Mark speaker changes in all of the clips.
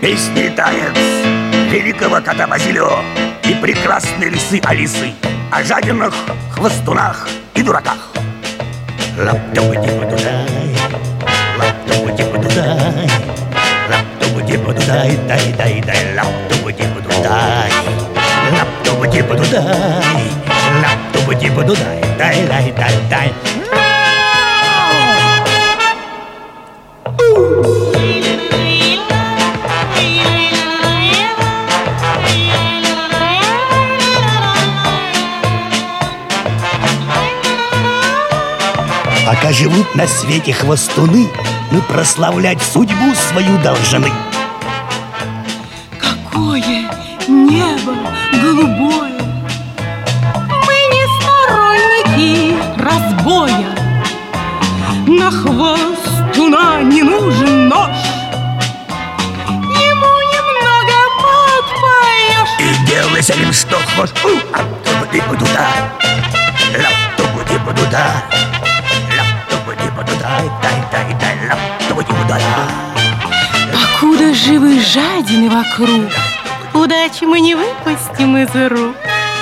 Speaker 1: Песни таец великого кота Базилио и прекрасной лисы Алисы о жадинах, хвостунах и дураках. Лап-тупа-типа-дудай, лап-тупа-типа-дудай, лап-тупа-типа-дудай, дай-дай-дай, лап-тупа-типа-дудай, лап-тупа-типа-дудай, лап-тупа-типа-дудай, дай-дай-дай-дай. Пока живут на свете хвостуны, мы прославлять судьбу свою должны.
Speaker 2: Какое небо голубое! Мы не сторонники разбоя. На хвостуна не нужен нож, ему немного подпоешь.
Speaker 1: И делай с ним что хочешь. Ап-тупа-типа-дуда, лап-тупа-типа-дуда, дай-дай-дай, лап-тупа-типа-дуда.
Speaker 2: Покуда живы жадины вокруг, удачи мы не выпустим из рук.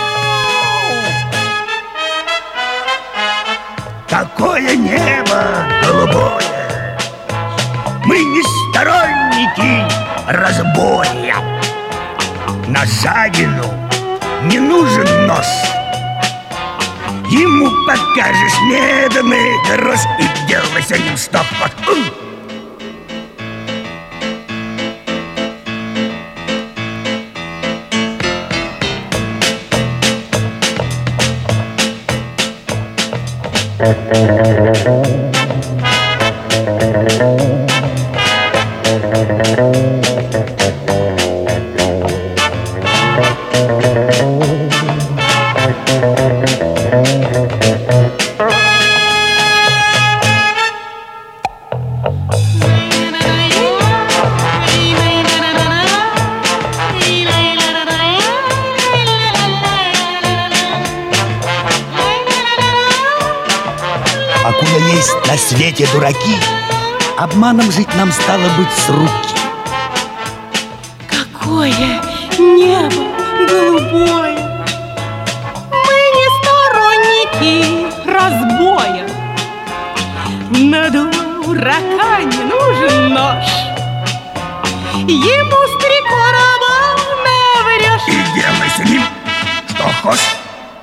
Speaker 1: Какое небо голубое! Мы не сторонники разбоя. На жадину не нужен нож, ему покажешь медный грош и делай с ним что хочешь. Покуда есть на свете дураки, обманом жить нам стало быть с руки.
Speaker 2: Какое небо голубое! Мы не сторонники разбоя. На дурака не нужен нож, ему с 3 короба наврешь.
Speaker 1: И делай с ним что хочешь.